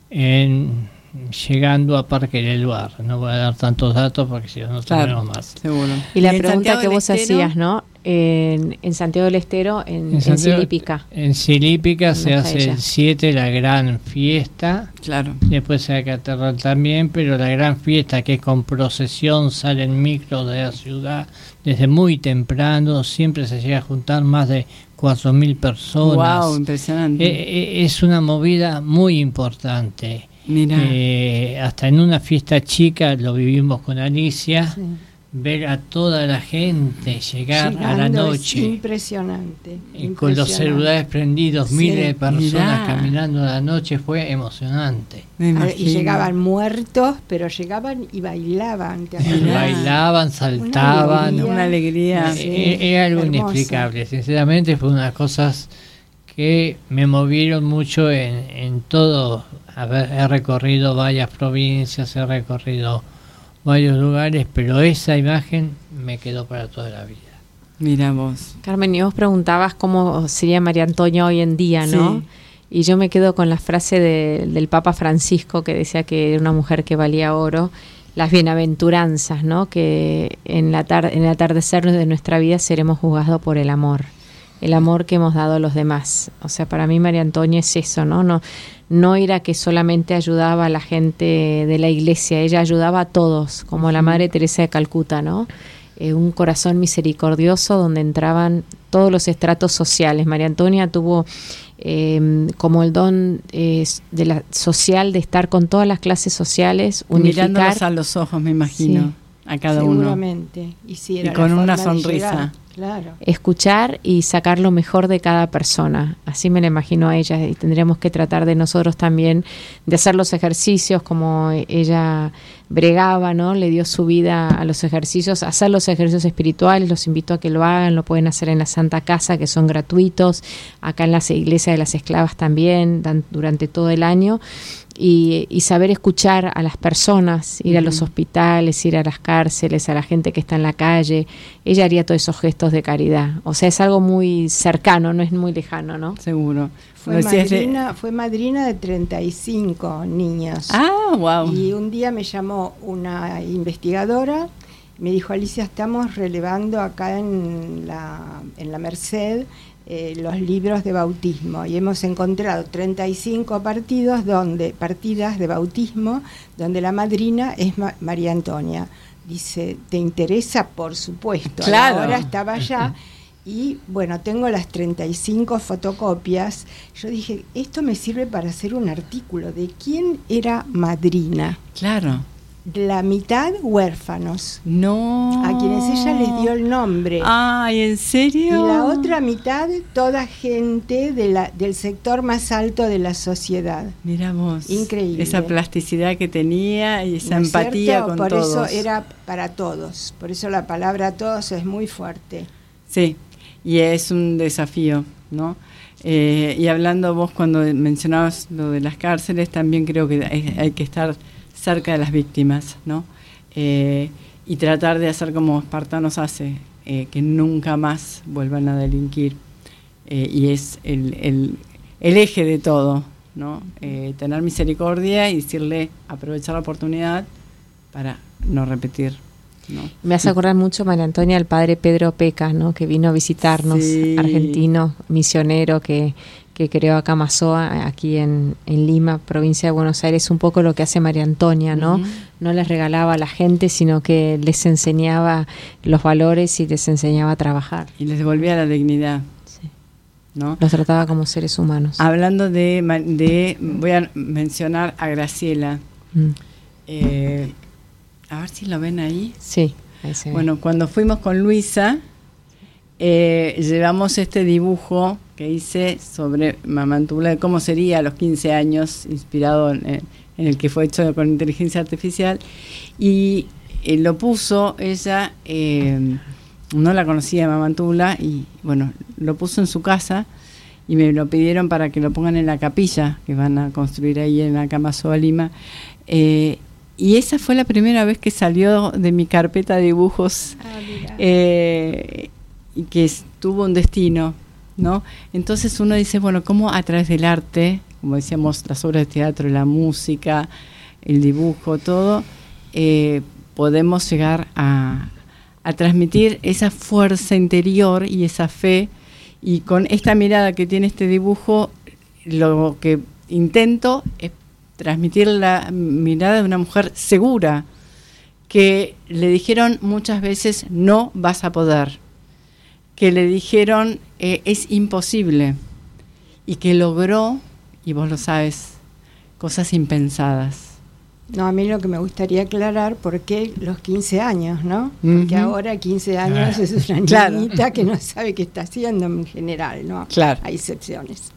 en, llegando a Parque del Bar. No voy a dar tantos datos porque si no, no claro, tenemos más. Seguro. Y la ¿Y pregunta que vos Estero? hacías, ¿no? En, en Santiago del Estero, en, En, en Santiago- Silípica. en Silípica se ¿Dónde hace está el ella? siete la gran fiesta. Claro. Después se Catedral también, pero la gran fiesta que es con procesión, salen micros de la ciudad desde muy temprano, siempre se llega a juntar más de cuatro mil personas. Wow, impresionante. Eh, eh, es una movida muy importante. Mira. Eh, hasta en una fiesta chica, lo vivimos con Alicia, Sí. ver a toda la gente llegar a la Llegando, es noche. impresionante. Eh, con los impresionante. celulares prendidos, Sí, miles de personas mirá. caminando a la noche, fue emocionante. Me A ver, imagino. Y llegaban muertos, pero llegaban y bailaban. ¿te acordás? Mirá. Bailaban, saltaban. alegría. Una alegría. Sí, Eh, eh, es algo hermoso. inexplicable. Sinceramente fue una de las cosas que me movieron mucho en, en todo. A ver, he recorrido varias provincias, he recorrido varios lugares, pero esa imagen me quedó para toda la vida. Mira vos. Carmen, y vos preguntabas cómo sería María Antonia hoy en día, ¿no? Sí. Y yo me quedo con la frase de- del Papa Francisco, que decía que era una mujer que valía oro, las bienaventuranzas, ¿no? Que en, la tar- en el atardecer de nuestra vida seremos juzgados por el amor, el amor que hemos dado a los demás. O sea, para mí María Antonia es eso, ¿no? No, no era que solamente ayudaba a la gente de la iglesia, ella ayudaba a todos, como la Madre Teresa de Calcuta, ¿no? Eh, un corazón misericordioso donde entraban todos los estratos sociales. María Antonia tuvo eh, como el don eh, de la social de estar con todas las clases sociales, unificar. Mirándolos a los ojos, me imagino, Sí. a cada uno. Seguramente. Y, sí, era Y con la una forma de sonrisa. llegar, Claro. escuchar y sacar lo mejor de cada persona. Así me la imagino a ella, y tendríamos que tratar de nosotros también de hacer los ejercicios como ella bregaba, ¿no? Le dio su vida a los ejercicios, hacer los ejercicios espirituales. Los invito a que lo hagan, lo pueden hacer en la Santa Casa, que son gratuitos, acá en las iglesias de las esclavas también, dan, durante todo el año. Y, y saber escuchar a las personas, ir a los hospitales, ir a las cárceles, a la gente que está en la calle. Ella haría todos esos gestos de caridad. O sea, es algo muy cercano, no es muy lejano, ¿no? Seguro. Fue Como decías, madrina, fue madrina de treinta y cinco niños. Ah, wow. Y un día me llamó una investigadora, me dijo: Alicia, estamos relevando acá en la, en la Merced eh, los libros de bautismo, y hemos encontrado treinta y cinco partidos donde, partidas de bautismo donde la madrina es Ma- María Antonia. Dice, ¿te interesa? Por supuesto. Claro. Ahora estaba allá. Y bueno, tengo las treinta y cinco fotocopias. Yo dije, esto me sirve para hacer un artículo de quién era madrina. Claro. La mitad huérfanos, No. a quienes ella les dio el nombre. Ay, ¿en serio? Y la otra mitad, toda gente de la, del sector más alto de la sociedad. Mira vos. Increíble. Esa plasticidad que tenía y esa ¿No es empatía cierto? con Por todos. eso era para todos. Por eso la palabra todos es muy fuerte. Sí, y es un desafío, ¿no? Eh, y hablando vos cuando mencionabas lo de las cárceles, también creo que hay, hay que estar cerca de las víctimas, ¿no? Eh, y tratar de hacer como Espartanos hace, eh, que nunca más vuelvan a delinquir. Eh, y es el, el, el eje de todo, ¿no? Eh, tener misericordia y decirle, aprovechar la oportunidad para no repetir, ¿no? Me hace acordar mucho, María Antonia, al padre Pedro Peca, ¿no? Que vino a visitarnos, Sí. argentino, misionero, que, que creó acá Mazoa, aquí en, en Lima, provincia de Buenos Aires. Un poco lo que hace María Antonia, ¿no? Ujú. No les regalaba a la gente, sino que les enseñaba los valores y les enseñaba a trabajar. Y les devolvía la dignidad, Sí. ¿no? Los trataba como seres humanos. Hablando de, ma- de, voy a mencionar a Graciela. Mm. Eh, a ver si lo ven ahí. Sí, ahí se ve. Bueno, cuando fuimos con Luisa, eh, llevamos este dibujo que hice sobre Mamantula, de cómo sería a los quince años, inspirado en, en el que fue hecho con inteligencia artificial, y eh, lo puso ella, eh, no la conocía Mamantula, y bueno, lo puso en su casa, y me lo pidieron para que lo pongan en la capilla que van a construir ahí en la Camasoa Lima. Eh, y esa fue la primera vez que salió de mi carpeta de dibujos, Ah, mira. eh, y que es- tuvo un destino, ¿no? Entonces uno dice, bueno, ¿cómo a través del arte, como decíamos, las obras de teatro, la música, el dibujo, todo, eh, podemos llegar a, a transmitir esa fuerza interior y esa fe? Y con esta mirada que tiene este dibujo, lo que intento es transmitir la mirada de una mujer segura, que le dijeron muchas veces no vas a poder, que le dijeron eh, es imposible, y que logró, y vos lo sabes, cosas impensadas. No, a mí lo que me gustaría aclarar, ¿por qué los quince años, no? Porque uh-huh. ahora quince años ah. es una claro. niñita que no sabe qué está haciendo en general, ¿no? Claro. Hay excepciones.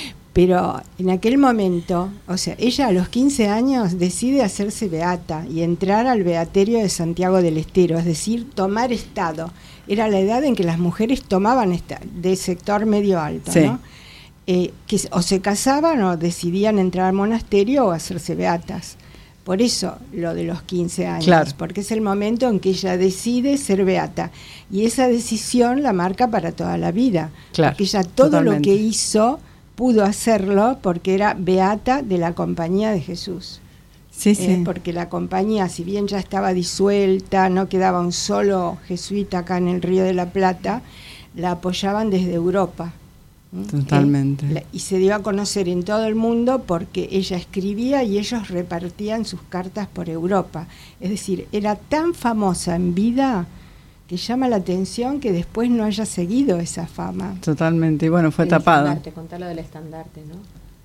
Pero en aquel momento, o sea, ella a los quince años decide hacerse beata y entrar al beaterio de Santiago del Estero, es decir, tomar estado. Era la edad en que las mujeres tomaban esta, de sector medio alto, sí. ¿no? Eh, que o se casaban o decidían entrar al monasterio o hacerse beatas. Por eso lo de los quince años, claro. porque es el momento en que ella decide ser beata. Y esa decisión la marca para toda la vida. Claro, porque ella todo totalmente. lo que hizo pudo hacerlo porque era beata de la Compañía de Jesús. Sí, sí. Eh, porque la compañía, si bien ya estaba disuelta, no quedaba un solo jesuita acá en el Río de la Plata, la apoyaban desde Europa. Totalmente. Eh, y se dio a conocer en todo el mundo porque ella escribía y ellos repartían sus cartas por Europa. Es decir, era tan famosa en vida que llama la atención que después no haya seguido esa fama. Totalmente, y bueno, fue el tapado. Estandarte, contá lo del estandarte, ¿no?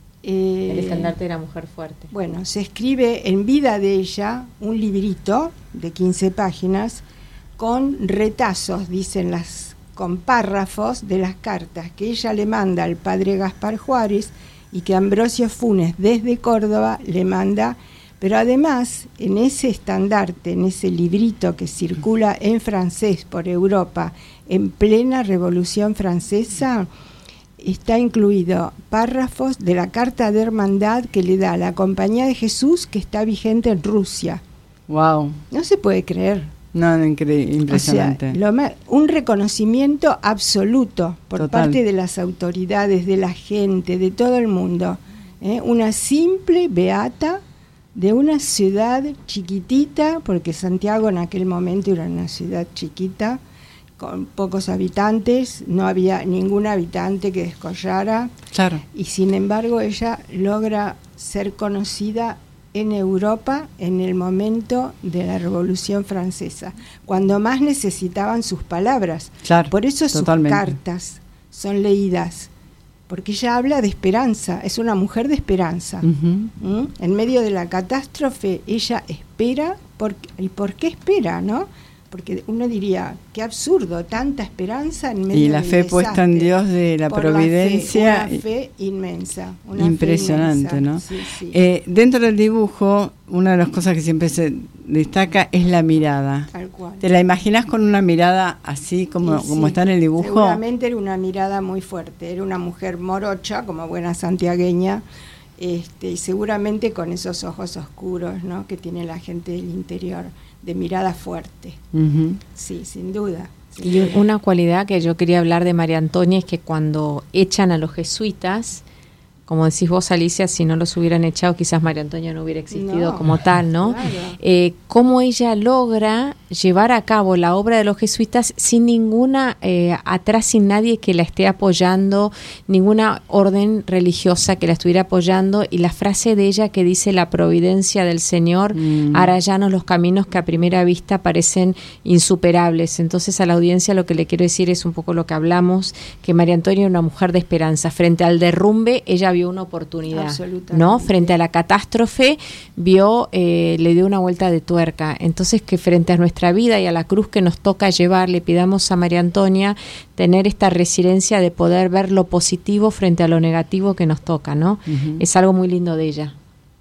Eh, el estandarte era mujer fuerte. Bueno, se escribe en vida de ella un librito de quince páginas con retazos, dicen las, con párrafos de las cartas que ella le manda al padre Gaspar Juárez y que Ambrosio Funes desde Córdoba le manda. Pero además, en ese estandarte, en ese librito que circula en francés por Europa, en plena Revolución Francesa, está incluido párrafos de la Carta de Hermandad que le da la Compañía de Jesús, que está vigente en Rusia. Wow. No se puede creer. No, no incre- impresionante. O sea, lo más, un reconocimiento absoluto por Total. parte de las autoridades, de la gente, de todo el mundo. ¿eh? Una simple beata de una ciudad chiquitita, porque Santiago en aquel momento era una ciudad chiquita, con pocos habitantes, no había ningún habitante que descollara, claro. y sin embargo ella logra ser conocida en Europa en el momento de la Revolución Francesa, cuando más necesitaban sus palabras. Claro, por eso sus totalmente. cartas son leídas, porque ella habla de esperanza, es una mujer de esperanza. Uh-huh. ¿Mm? En medio de la catástrofe, ella espera, por, ¿y por qué espera, no? Porque uno diría, qué absurdo, tanta esperanza en medio y la del fe desastre. Puesta en Dios de la por providencia. La fe, una fe inmensa. Una impresionante, fe inmensa. ¿no? Sí, sí. Eh, dentro del dibujo, una de las cosas que siempre se destaca es la mirada. Tal cual. ¿Te la imaginas con una mirada así como, Sí, como sí. está en el dibujo? Seguramente era una mirada muy fuerte, era una mujer morocha, como buena santiagueña, este, y seguramente con esos ojos oscuros, ¿no? Que tiene la gente del interior, de mirada fuerte. Uh-huh. Sí, sin duda. Sin Y duda. una cualidad que yo quería hablar de María Antonia es que cuando echan a los jesuitas, como decís vos, Alicia, si no los hubieran echado, quizás María Antonia no hubiera existido No, como tal, ¿no? claro. Eh, cómo ella logra llevar a cabo la obra de los jesuitas sin ninguna, eh, atrás sin nadie que la esté apoyando, ninguna orden religiosa que la estuviera apoyando, y la frase de ella que dice: la providencia del Señor Mm. hará llanos los caminos que a primera vista parecen insuperables. Entonces a la audiencia lo que le quiero decir es un poco lo que hablamos, que María Antonia era una mujer de esperanza. Frente al derrumbe, ella vio una oportunidad, Absolutamente. ¿no? Frente a la catástrofe, vio, eh, le dio una vuelta de tuerca. Entonces, que frente a nuestra vida y a la cruz que nos toca llevar, le pidamos a María Antonia tener esta resiliencia de poder ver lo positivo frente a lo negativo que nos toca, ¿no? Uh-huh. Es algo muy lindo de ella.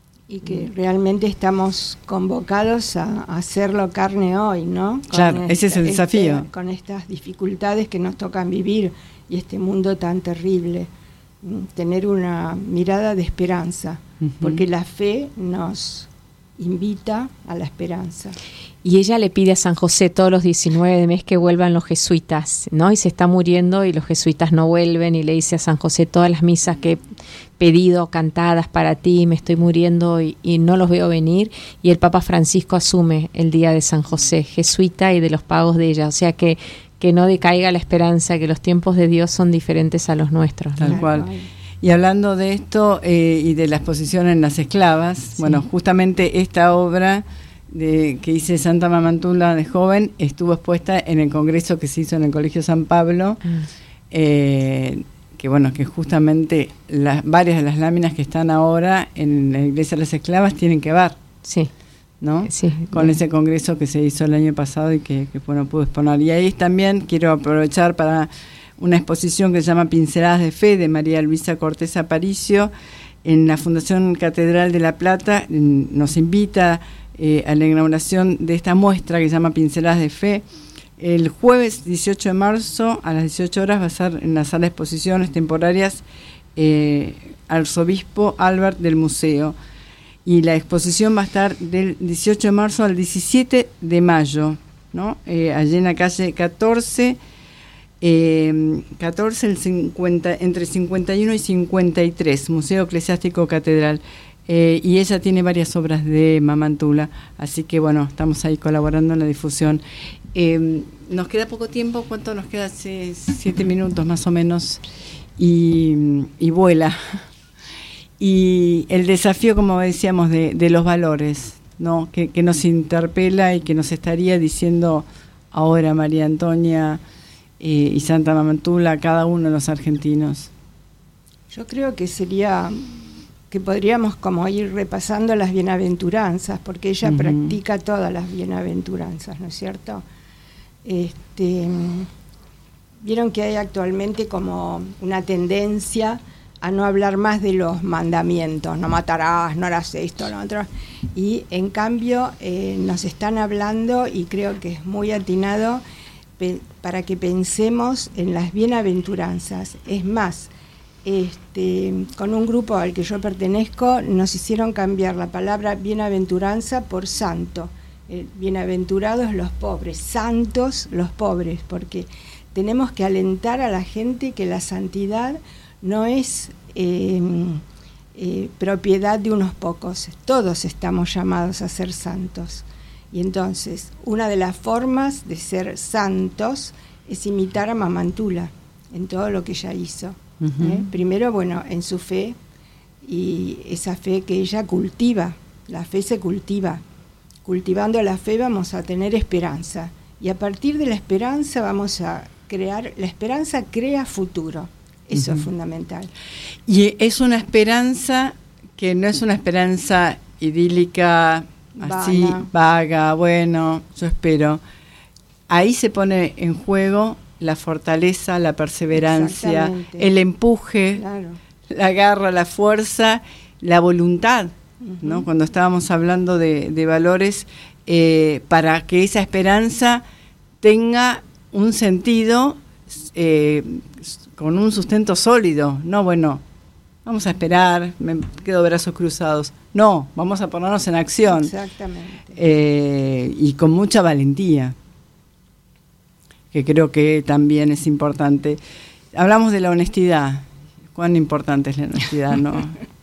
Y que realmente estamos convocados a, a hacerlo carne hoy, ¿no? Con Claro, ese es el desafío. este- con estas dificultades que nos tocan vivir y este mundo tan terrible. Mm, Tener una mirada de esperanza, Ujú. porque la fe nos, invita a la esperanza. Y ella le pide a San José todos los diecinueve de mes que vuelvan los jesuitas, ¿no? Y se está muriendo y los jesuitas no vuelven, y le dice a San José: todas las misas que he pedido cantadas para ti, me estoy muriendo y, y no los veo venir. Y el Papa Francisco asume el día de San José, jesuita y de los pagos de ella. O sea que, que no decaiga la esperanza, que los tiempos de Dios son diferentes a los nuestros, ¿no? Tal cual. Y hablando de esto eh, y de la exposición en Las Esclavas, sí. Bueno, justamente esta obra de que hice Santa Mamantula de joven estuvo expuesta en el congreso que se hizo en el Colegio San Pablo, mm. eh, que bueno, que justamente las varias de las láminas que están ahora en la Iglesia de las Esclavas tienen que ver, sí, ¿no? Sí, con bien. Ese congreso que se hizo el año pasado y que, que bueno, pude exponer. Y ahí también quiero aprovechar para una exposición que se llama Pinceladas de Fe, de María Luisa Cortés Aparicio, en la Fundación Catedral de La Plata. Nos invita eh, a la inauguración de esta muestra que se llama Pinceladas de Fe. El jueves dieciocho de marzo a las dieciocho horas va a ser en la sala de exposiciones temporarias eh, Arzobispo Albert del Museo. Y la exposición va a estar del dieciocho de marzo al diecisiete de mayo, ¿no? Eh, allí en la calle catorce, eh, catorce el cincuenta, entre cincuenta y uno y cincuenta y tres, Museo Eclesiástico Catedral. Eh, y ella tiene varias obras de Mamantula, así que bueno, estamos ahí colaborando en la difusión. Eh, nos queda poco tiempo, ¿cuánto nos queda? Hace siete minutos más o menos, y, y vuela. Y el desafío, como decíamos, de, de los valores, ¿no? Que, que nos interpela y que nos estaría diciendo ahora María Antonia eh, y Santa Mamantula a cada uno de los argentinos. Yo creo que sería que podríamos como ir repasando las bienaventuranzas, porque ella uh-huh. practica todas las bienaventuranzas, ¿no es cierto? Este, vieron que hay actualmente como una tendencia a no hablar más de los mandamientos, no matarás, no harás esto, no otro, y en cambio eh, nos están hablando, y creo que es muy atinado pe- para que pensemos en las bienaventuranzas. Es más, este, con un grupo al que yo pertenezco nos hicieron cambiar la palabra bienaventuranza por santo. Eh, bienaventurados los pobres, santos los pobres, porque tenemos que alentar a la gente que la santidad no es eh, eh, propiedad de unos pocos, todos estamos llamados a ser santos. Y entonces, una de las formas de ser santos es imitar a Mamantula en todo lo que ella hizo. Uh-huh. ¿eh? Primero, bueno, en su fe, y esa fe que ella cultiva, la fe se cultiva. Cultivando la fe vamos a tener esperanza, y a partir de la esperanza vamos a crear, la esperanza crea futuro. Eso uh-huh. es fundamental. Y es una esperanza que no es una esperanza idílica, así, vaga, vaga bueno, yo espero. Ahí se pone en juego la fortaleza, la perseverancia, el empuje, claro. la garra, la fuerza, la voluntad, uh-huh. ¿no? Cuando estábamos hablando de, de valores, eh, para que esa esperanza tenga un sentido eh, con un sustento sólido. No, bueno, vamos a esperar, me quedo brazos cruzados. No, vamos a ponernos en acción. Exactamente. Eh, y con mucha valentía, que creo que también es importante. Hablamos de la honestidad. ¿Cuán importante es la honestidad, no?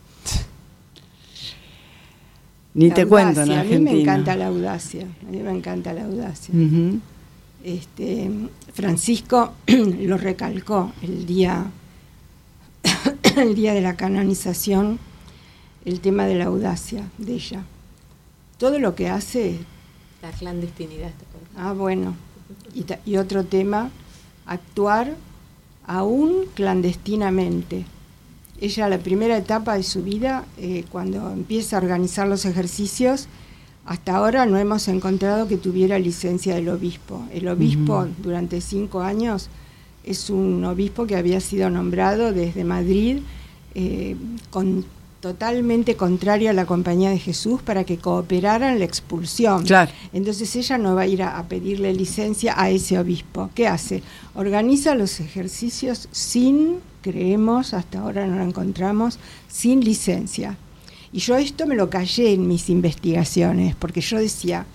Ni la te audacia, cuento en Argentina. A mí me encanta la audacia. A mí me encanta la audacia. Uh-huh. Este, Francisco lo recalcó el día, el día de la canonización, el tema de la audacia de ella. Todo lo que hace... La clandestinidad. Ah, bueno. Y, ta, y otro tema, actuar aún clandestinamente. Ella, la primera etapa de su vida, eh, cuando empieza a organizar los ejercicios, hasta ahora no hemos encontrado que tuviera licencia del obispo. El obispo, uh-huh. durante cinco años, es un obispo que había sido nombrado desde Madrid, eh, con, totalmente contrario a la Compañía de Jesús, para que cooperara en la expulsión. Claro. Entonces ella no va a ir a, a pedirle licencia a ese obispo. ¿Qué hace? Organiza los ejercicios sin, creemos, hasta ahora no lo encontramos, sin licencia. Y yo esto me lo callé en mis investigaciones, porque yo decía,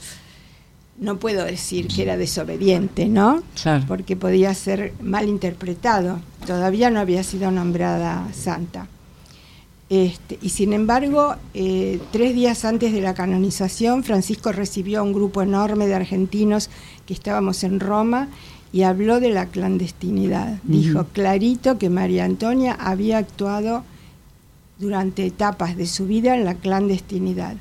no puedo decir que era desobediente, ¿no? Claro. Porque podía ser mal interpretado. Todavía no había sido nombrada santa. Este, y sin embargo, eh, tres días antes de la canonización, Francisco recibió a un grupo enorme de argentinos que estábamos en Roma y habló de la clandestinidad. Uh-huh. Dijo clarito que María Antonia había actuado durante etapas de su vida en la clandestinidad.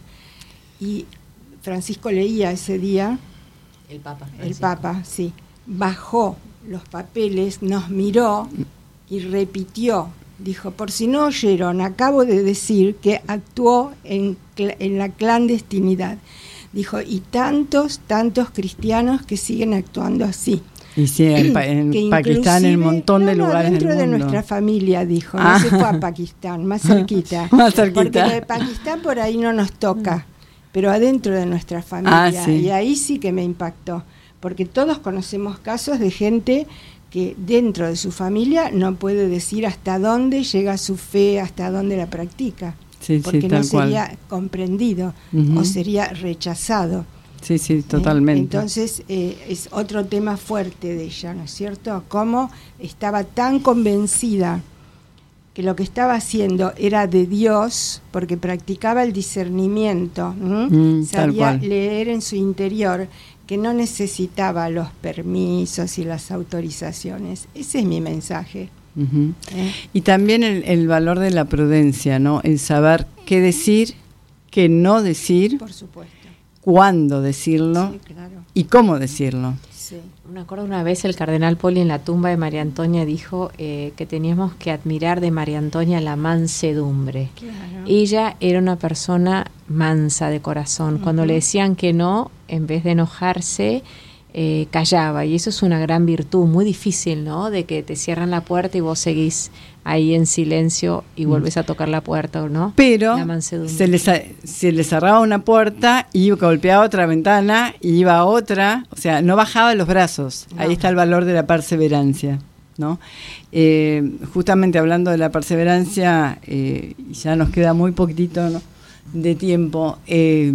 Y Francisco leía ese día, el Papa, el Papa, sí, bajó los papeles, nos miró y repitió. Dijo, por si no oyeron, acabo de decir que actuó en, en la clandestinidad. Dijo, y tantos, tantos cristianos que siguen actuando así. Y sí, en, pa en Pakistán, en un montón de no, no, lugares del mundo. Dentro de nuestra familia, dijo, no ah. se fue a Pakistán, más cerquita. Más cerquita. Porque de Pakistán por ahí no nos toca, pero adentro de nuestra familia. Ah, sí. Y ahí sí que me impactó, porque todos conocemos casos de gente que dentro de su familia no puede decir hasta dónde llega su fe, hasta dónde la practica, sí, porque sí, no tal sería cual. comprendido Uh-huh. o sería rechazado. Sí, sí, totalmente. ¿Eh? Entonces eh, es otro tema fuerte de ella, ¿no es cierto? Cómo estaba tan convencida que lo que estaba haciendo era de Dios, porque practicaba el discernimiento, mm, sabía leer en su interior, que no necesitaba los permisos y las autorizaciones. Ese es mi mensaje. Uh-huh. ¿Eh? Y también el, el valor de la prudencia, ¿no? El saber qué decir, qué no decir, por supuesto, cuándo decirlo, sí, claro, y cómo decirlo. Sí. Me acuerdo una vez el cardenal Poli en la tumba de María Antonia dijo eh, que teníamos que admirar de María Antonia la mansedumbre. Claro. Ella era una persona mansa de corazón. Uh-huh. Cuando le decían que no, en vez de enojarse, eh, callaba. Y eso es una gran virtud, muy difícil, ¿no? De que te cierran la puerta y vos seguís ahí en silencio y volvés a tocar la puerta, ¿no? Pero se le, se le cerraba una puerta y golpeaba otra ventana y iba a otra, o sea, no bajaba los brazos. No. Ahí está el valor de la perseverancia, ¿no? Eh, justamente hablando de la perseverancia, eh, ya nos queda muy poquitito, ¿no?, de tiempo. Eh,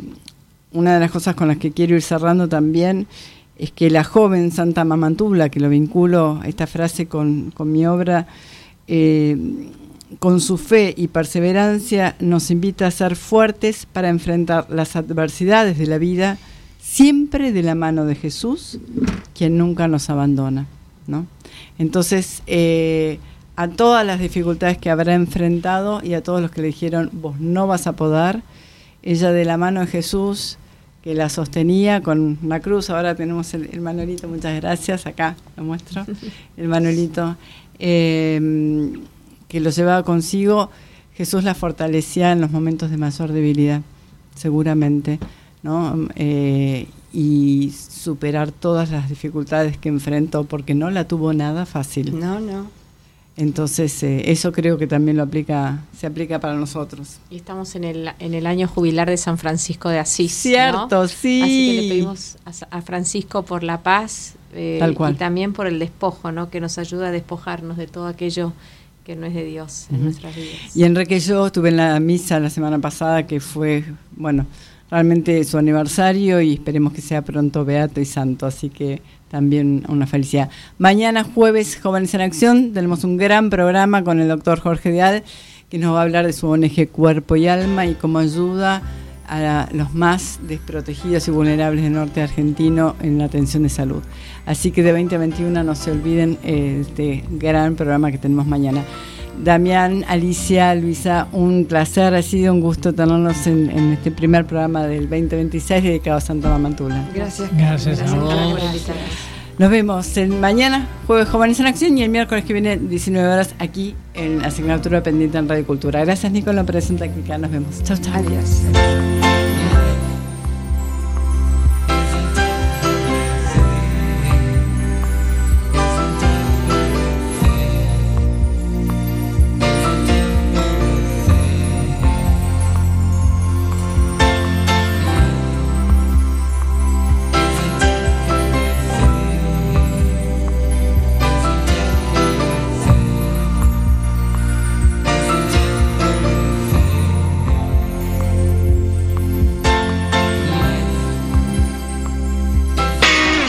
una de las cosas con las que quiero ir cerrando también es que la joven Santa Mamantula, que lo vinculo esta frase con, con mi obra, Eh, con su fe y perseverancia nos invita a ser fuertes para enfrentar las adversidades de la vida, siempre de la mano de Jesús, quien nunca nos abandona, ¿no? Entonces, eh, a todas las dificultades que habrá enfrentado y a todos los que le dijeron, vos no vas a poder, ella de la mano de Jesús, que la sostenía con una cruz. Ahora tenemos el, el Manolito, muchas gracias, acá lo muestro, el Manolito, Eh, que lo llevaba consigo. Jesús la fortalecía en los momentos de mayor debilidad, seguramente, ¿no? Eh, y superar todas las dificultades que enfrentó, porque no la tuvo nada fácil. No, no. Entonces, eh, eso creo que también lo aplica, se aplica para nosotros. Y estamos en el, en el año jubilar de San Francisco de Asís. Cierto, ¿no? sí. Así que le pedimos a, a Francisco por la paz, eh, Tal cual. Y también por el despojo, ¿no?, que nos ayuda a despojarnos de todo aquello que no es de Dios en uh-huh. nuestras vidas. Y Enrique, yo estuve en la misa la semana pasada, que fue, bueno, realmente su aniversario, y esperemos que sea pronto beato y santo, así que también una felicidad. Mañana jueves, Jóvenes en Acción, tenemos un gran programa con el doctor Jorge Deal, que nos va a hablar de su O N G Cuerpo y Alma y cómo ayuda a los más desprotegidos y vulnerables del norte argentino en la atención de salud. Así que de veinte a veintiuno no se olviden eh, este gran programa que tenemos mañana. Damián, Alicia, Luisa, un placer, ha sido un gusto tenernos en, en este primer programa del veinte veintiséis dedicado a Santa Mamantula. Gracias. Gracias, Gracias a vos. Nos vemos el mañana, jueves Jóvenes en Acción, y el miércoles que viene, diecinueve horas, aquí en Asignatura Pendiente en Radio Cultura. Gracias, Nico, en la operación técnica. Nos vemos. Chau, chau. Adiós.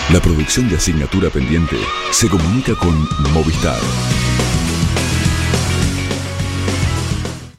La producción de Asignatura Pendiente se comunica con Movistar.